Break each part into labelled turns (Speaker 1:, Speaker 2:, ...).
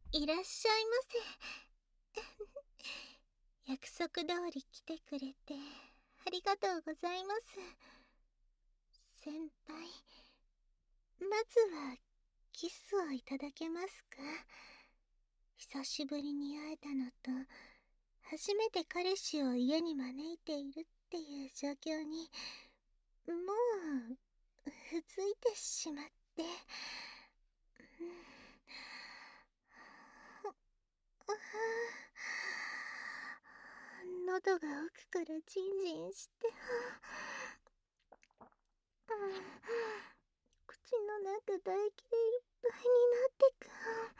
Speaker 1: いらっしゃいませ。約束通り来てくれてありがとうございます。先輩、まずはキスをいただけますか？久しぶりに会えたのと、初めて彼氏を家に招いているっていう状況に、もう、ふついてしまって。喉が奥からジンジンして、口の中唾液でいっぱいになってく。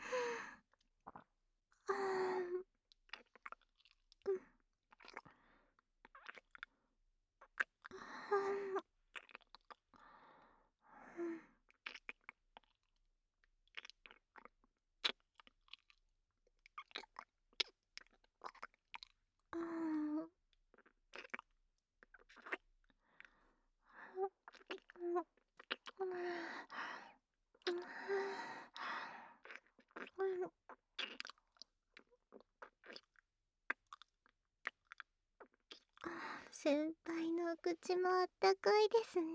Speaker 1: 先輩のお口もあったかいですね。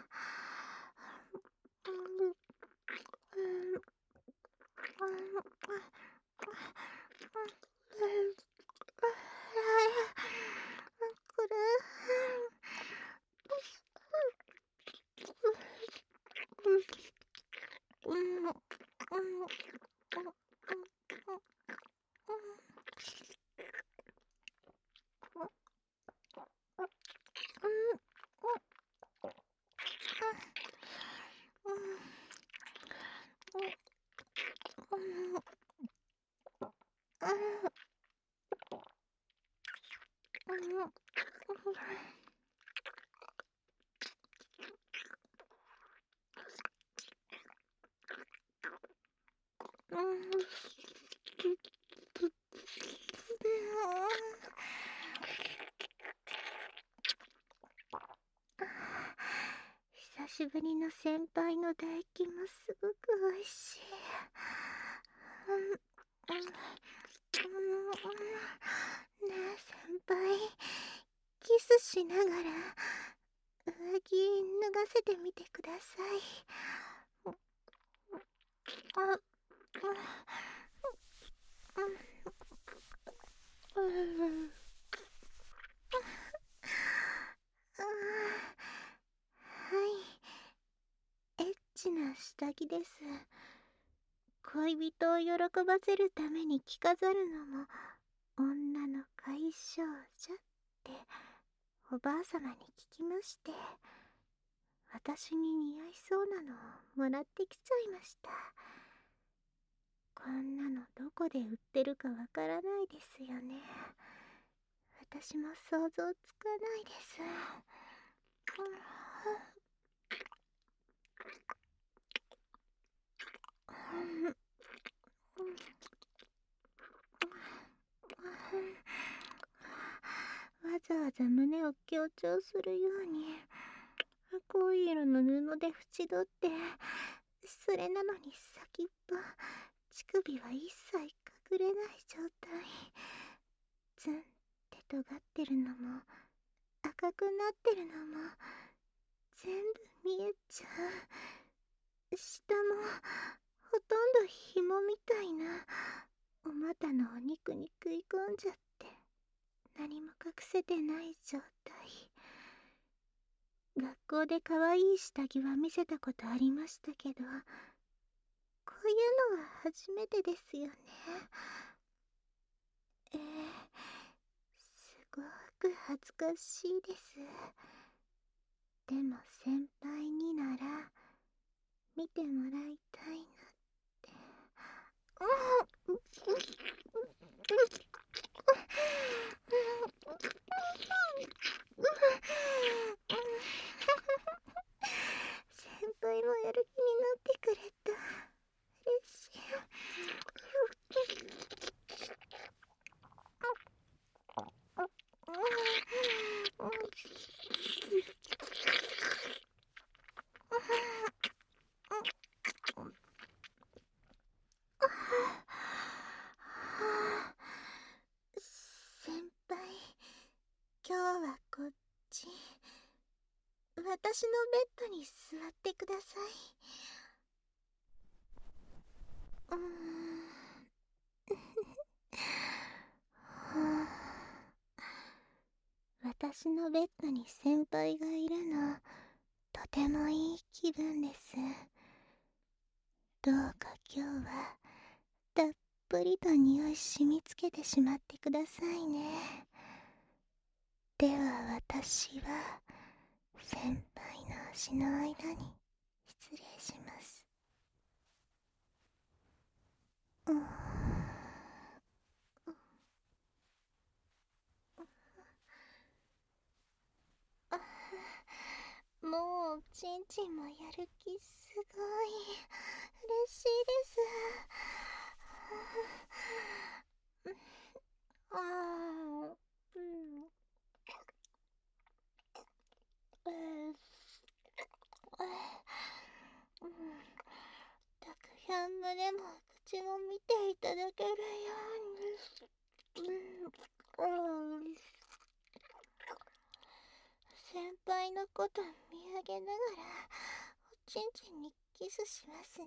Speaker 1: これ久しぶりの先輩の唾液もすごくおいしい。ねえ先輩、キスしながら上着脱がせてみてください。エッチな下着です。恋人を喜ばせるために着飾るのも女の解消じゃっておばあさまに聞きまして、私に似合いそうなのをもらってきちゃいました。こんなのどこで売ってるかわからないですよね。私も想像つかないです。わざわざ胸を強調するように濃い色の布で縁取って、それなのに先っぽ乳首は一切隠れない状態。ツンって尖ってるのも赤くなってるのも全部見えちゃう。下もほとんど紐みたいなお股のお肉に食い込んじゃって何も隠せてない状態。学校で可愛い下着は見せたことありましたけど、こういうのは初めてですよね。すごく恥ずかしいです。でも先輩になら見てもらいたいなって。先輩もやる気になってくれた。嬉しい。 私のベッドに座ってください。私のベッドに先輩がいるの、とてもいい気分です。どうか今日はたっぷりと匂い染みつけてしまってくださいね。では私は先輩の足の間に失礼します。もうちんちんもやる気すごい嬉しいです。ああ、たくさん胸も口も見ていただけるように、先輩のこと見上げながらおちんちんにキスしますね。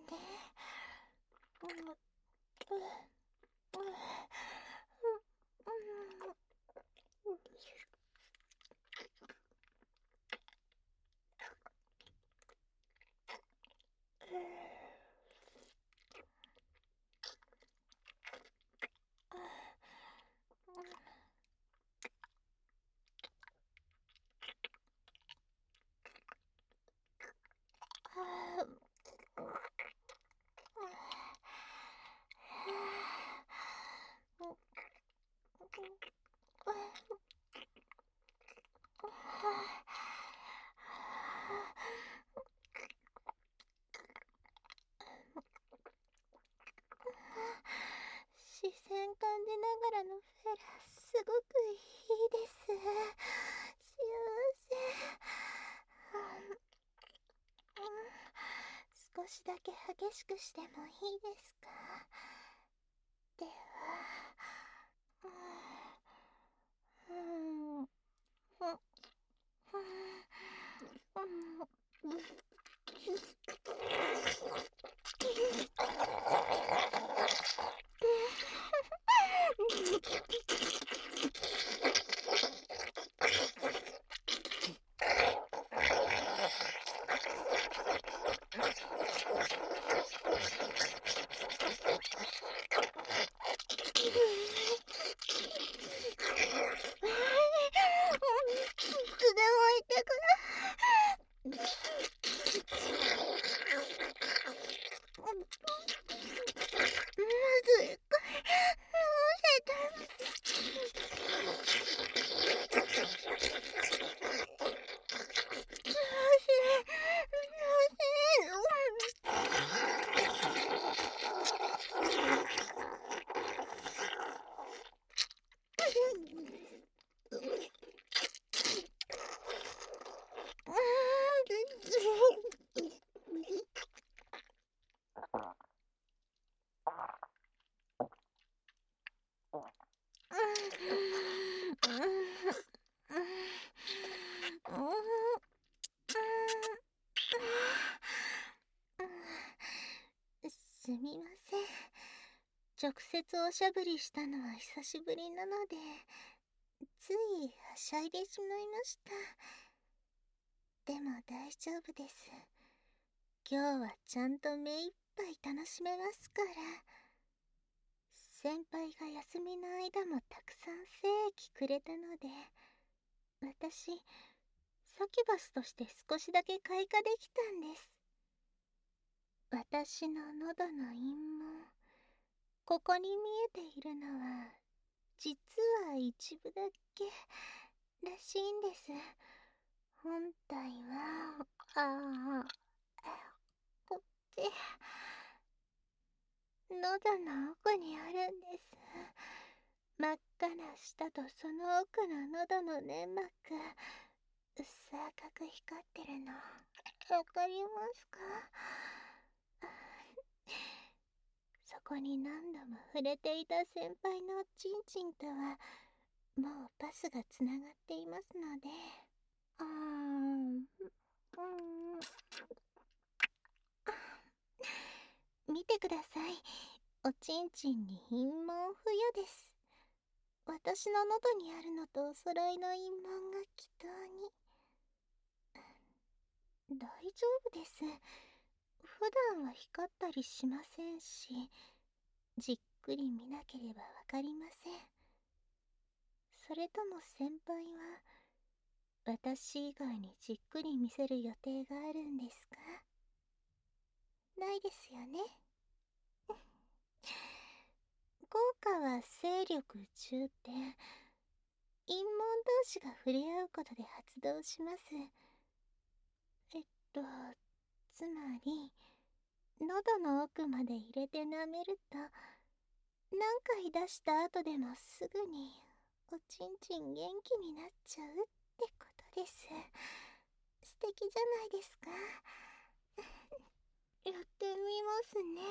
Speaker 1: 視線感じながらのフェラ、すごくいいです。幸せ。少しだけ激しくしてもいいですか？では、いつでもいてくれ。まずいかい、すみません。直接おしゃぶりしたのは久しぶりなので、ついはしゃいでしまいました。でも大丈夫です。今日はちゃんと目いっぱい楽しめますから。先輩が休みの間もたくさん精液くれたので、私、サキュバスとして少しだけ開花できたんです。私の喉の陰謀、ここに見えているのは、実は一部だけらしいんです。本体は、こっち、喉の奥にあるんです。真っ赤な舌とその奥の喉の粘膜、うっさ赤く光ってるの、わかりますか？そこに何度も触れていた先輩のチンチンとはもうパスがつながっていますので、 見てください。おちんちんに陰紋付与です。私の喉にあるのとお揃いの陰紋が祈祷に。大丈夫です。普段は光ったりしませんし、じっくり見なければわかりません。それとも先輩は私以外にじっくり見せる予定があるんですか？ないですよね。効果は勢力10点。陰門同士が触れ合うことで発動します。つまり、喉の奥まで入れて舐めると、何回出した後でもすぐにおちんちん元気になっちゃうってことです。素敵じゃないですか。やってみますね。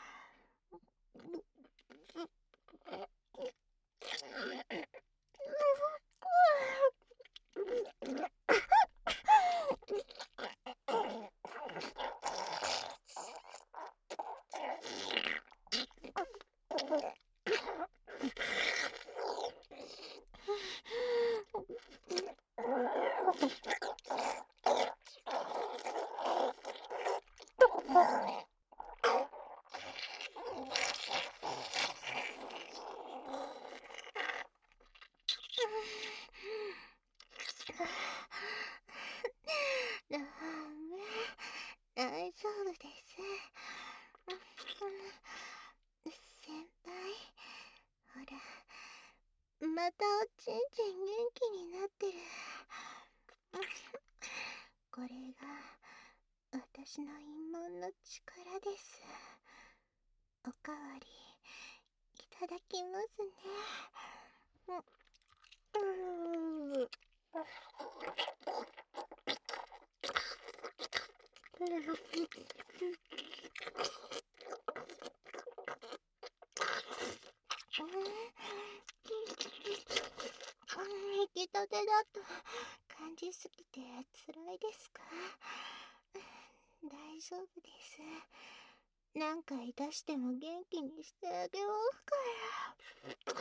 Speaker 1: ダメ、大丈夫です。先輩、ほら、またおちんちん元気になってる。これが私の陰謀の力です。おかわりいただきますね。引きたてだと感じすぎて辛いですか？大丈夫です。何回出しても元気にしてあげますから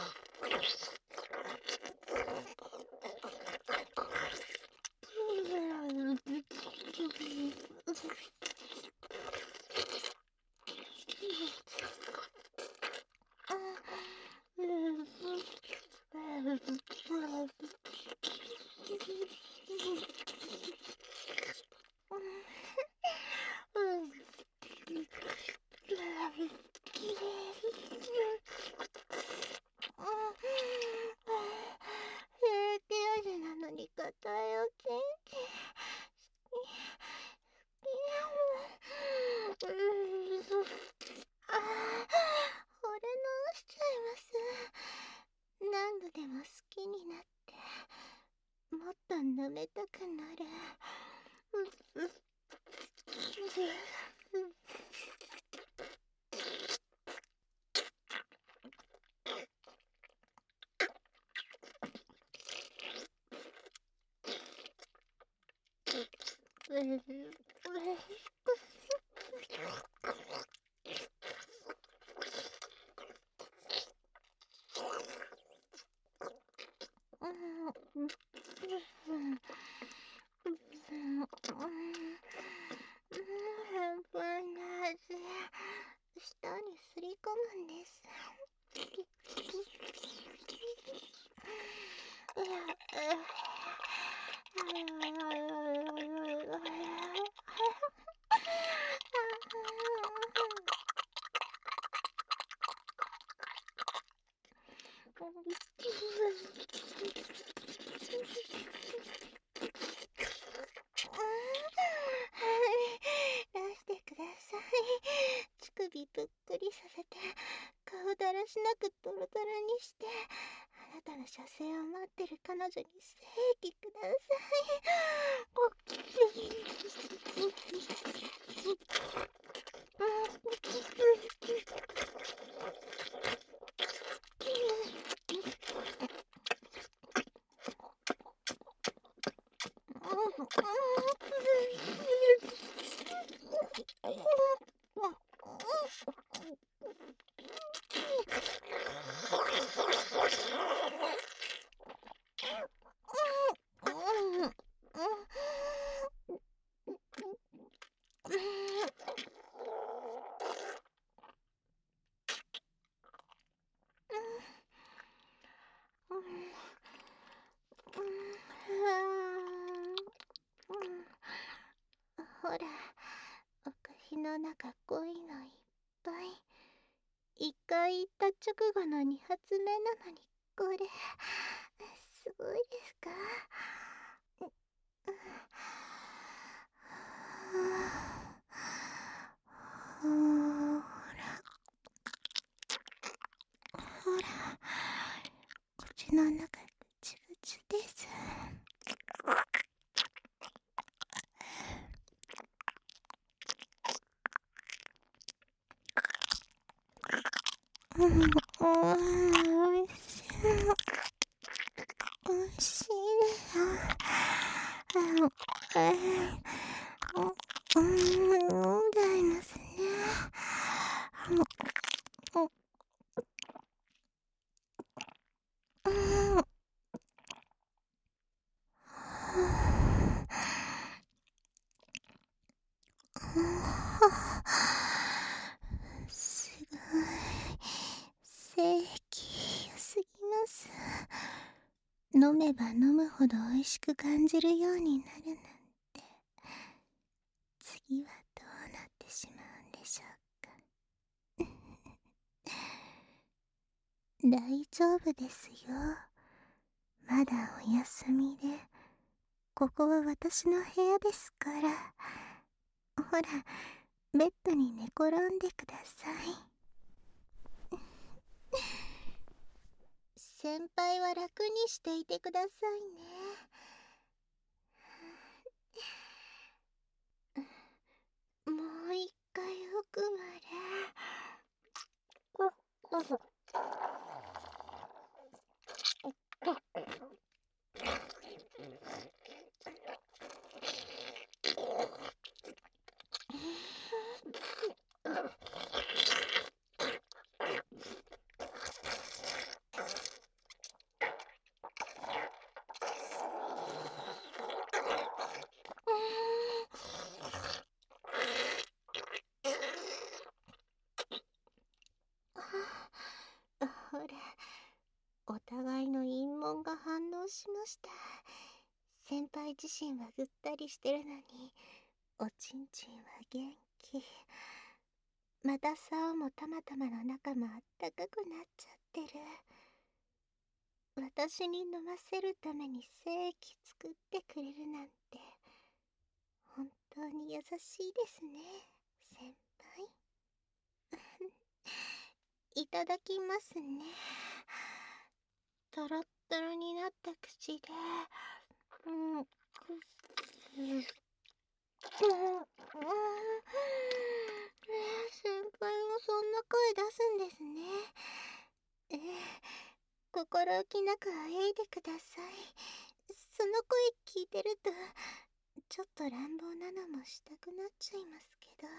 Speaker 1: 平気味なのに硬いおちんちん。惚れ直しちゃいます。何度でも好きになってもっと舐めたくなる。先輩の味、舌にすり込むんです。出してください。乳首ぷっくりさせて、顔だらしなくドロドロにして、あなたの射精を待ってる彼女に精液ください。 口の中濃いのいっぱい。一回言った直後の2発目なのに、これすごいですか？ほらほら、口の中ぐちぐちです。おいしい。おいしいです。飲んじゃいますね。すごい。正気良すぎます。飲めば飲むほど美味しく感じるようになるなんて、次はどうなってしまうんでしょうか。大丈夫ですよ。まだお休みで、ここは私の部屋ですから。ほら、ベッドに寝転んでください。先輩は楽にしていてくださいね。もう一回奥まで。ほら、お互いの陰謀が反応しました。先輩自身はぐったりしてるのに、おちんちんは元気。また竿もたまたまの中もあったかくなっちゃってる。私に飲ませるために精液作ってくれるなんて、本当に優しいですね、先輩。いただきますね。トロットロになった口で、先輩もそんな声出すんですね。心置きなくあえいでください。その声聞いてると、ちょっと乱暴なのもしたくなっちゃいますけど。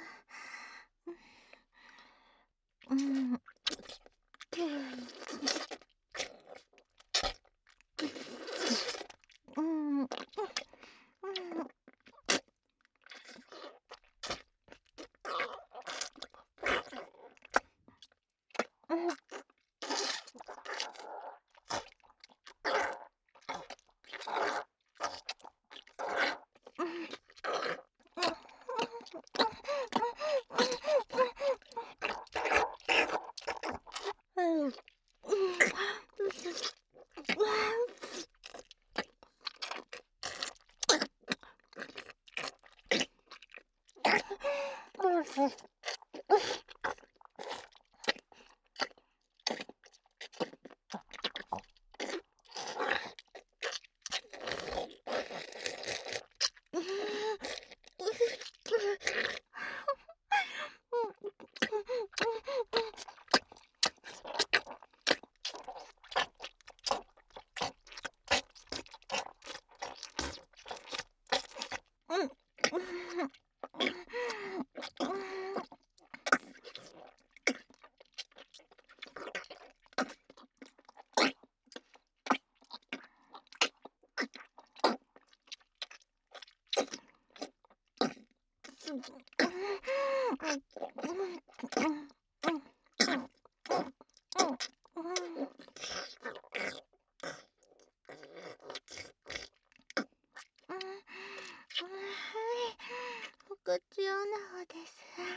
Speaker 1: はい、お口用の方です。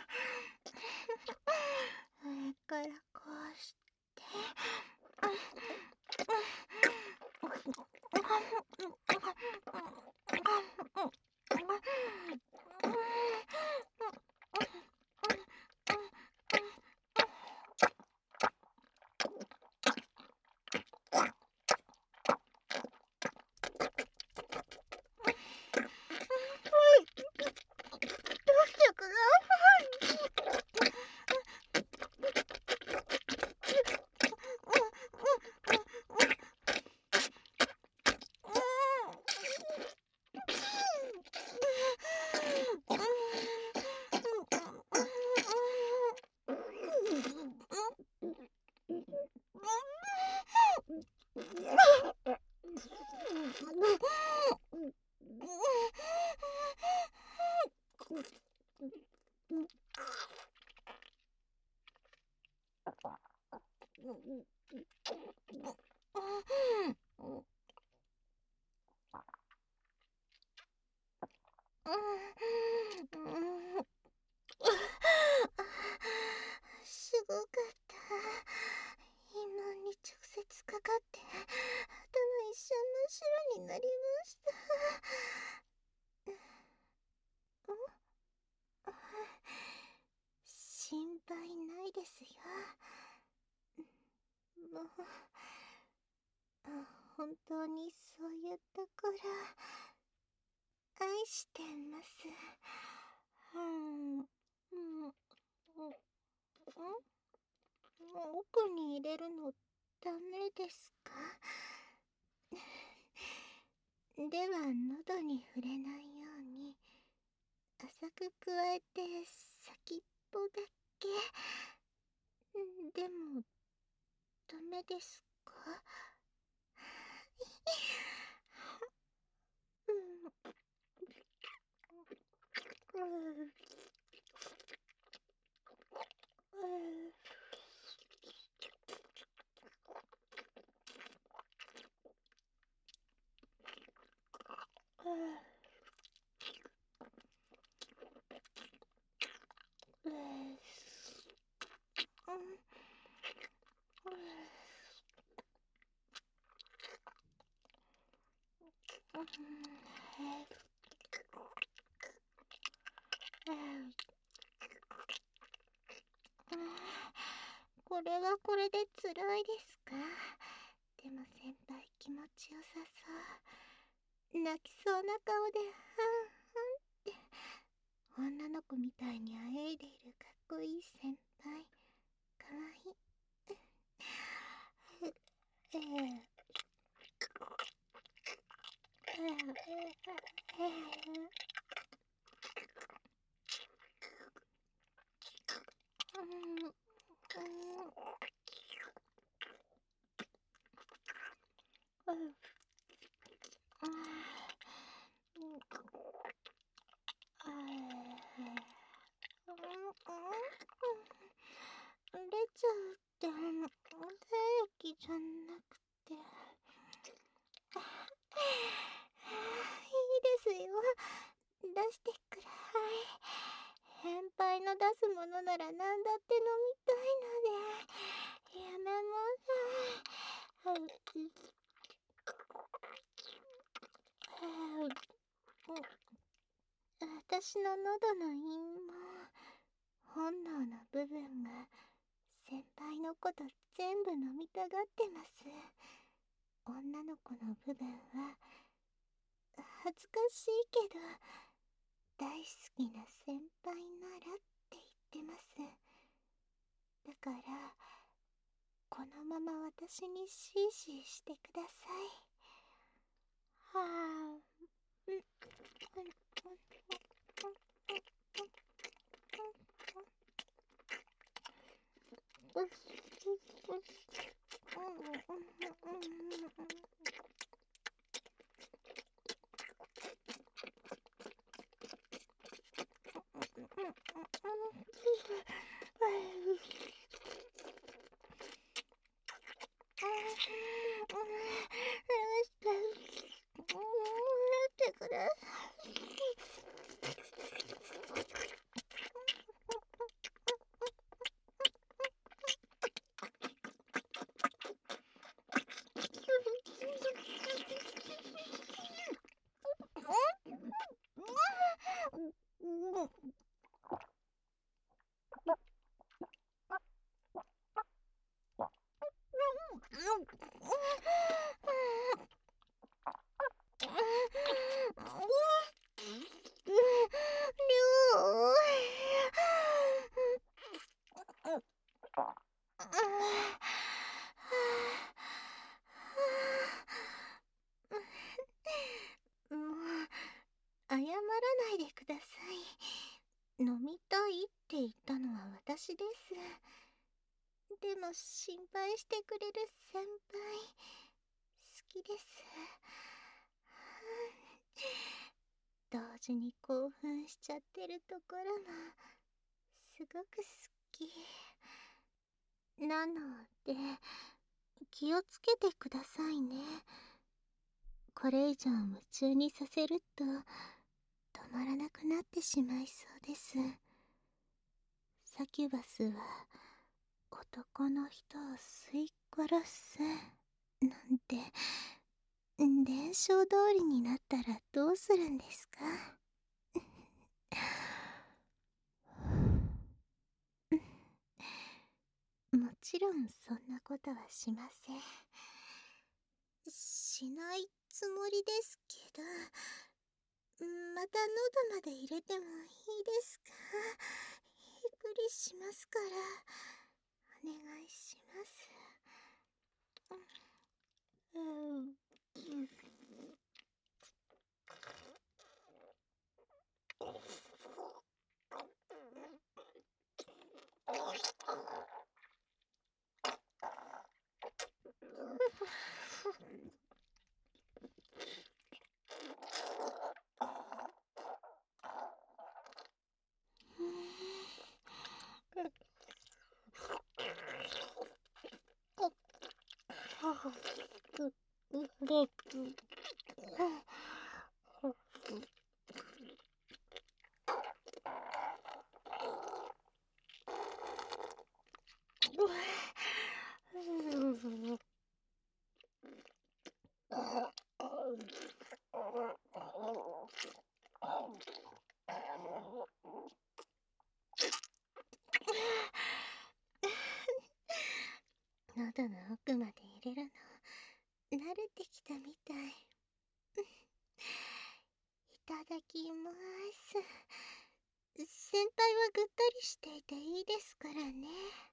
Speaker 1: すごかった。陰門に直接かかって頭一瞬真っ白になりました。心配ないですよ。もう本当にそう言ったから愛してます。奥に入れるのダメですか？では喉に触れないように浅く加えて先っぽだけ。でもダメですか？これはこれで辛いですか？でも先輩気持ちよさそう。泣きそうな顔でって女の子みたいにあえいでいるかっこいい先輩。かわいい。出ちゃうって精液じゃなくて。いいですよ。出してください。先輩の出すものなら何だって飲みたいのでやめません。私の喉の陰謀、本能の部分が先輩のこと全部飲みたがってます。女の子の部分は恥ずかしいけど大好きな先輩ならって言ってます。だからこのまま私にシーシーしてください。はあ。ってくださ謝らないでください。飲みたいって言ったのは私です。でも心配してくれる先輩好きです。同時に興奮しちゃってるところもすごく好き。 なので、気をつけてくださいね。これ以上夢中にさせると、止まらなくなってしまいそうです。サキュバスは、男の人を吸い殺す、なんて、伝承通りになったらどうするんですか？もちろんそんなことはしません。しないつもりですけど、また喉まで入れてもいいですか？びっくりしますから、お願いします。うん。喉の奥まで入れるの慣れてきたみたい。いただきます。先輩はぐったりしていていいですからね。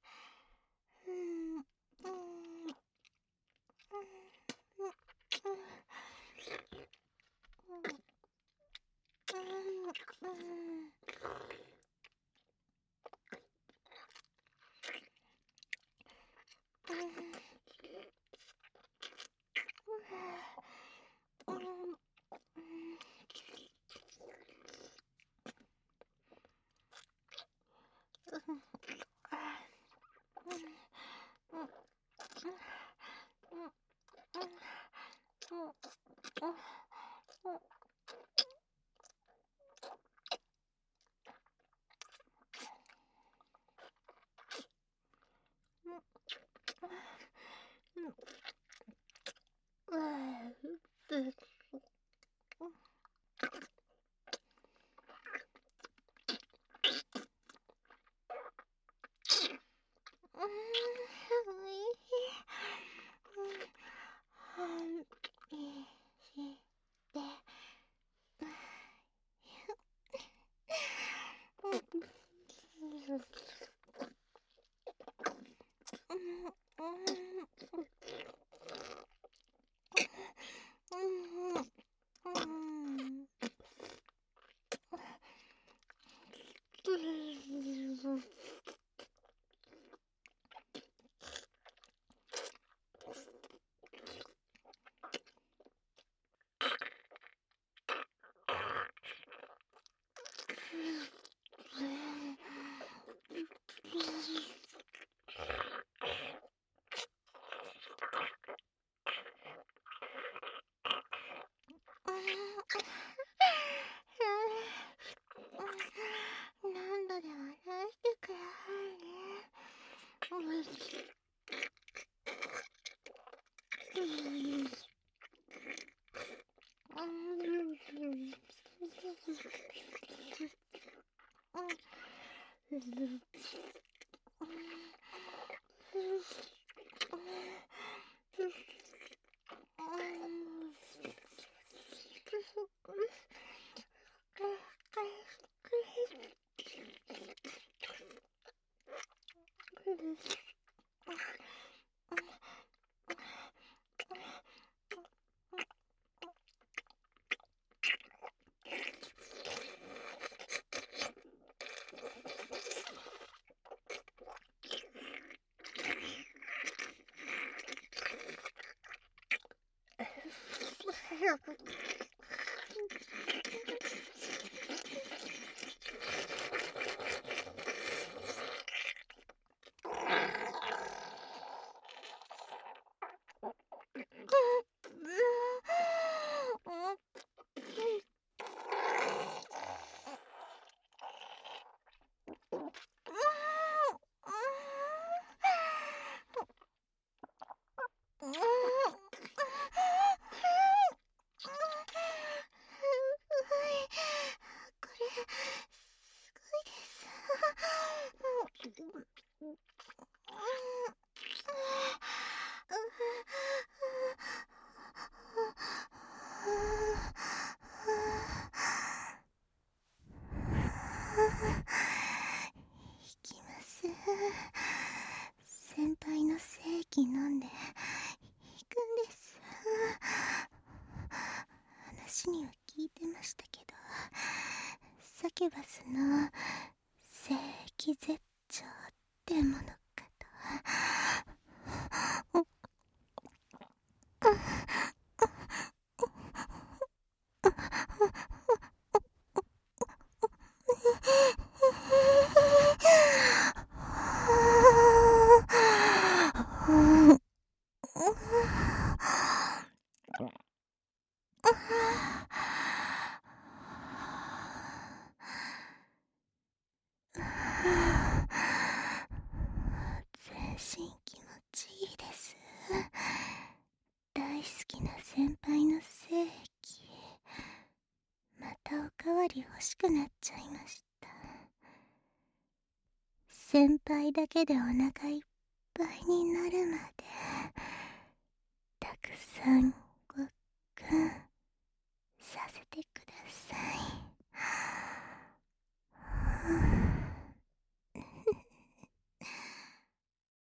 Speaker 1: 何度でも出してくださいね。 行きます。先輩の正気飲んで行くんです。話には聞いてましたけど、サキュバスの正気絶頂ってものかと。全身気持ちいいです。大好きな先輩の正気、またおかわり欲しくなっちゃいました。先輩だけでお腹いっぱいになるまでたくさん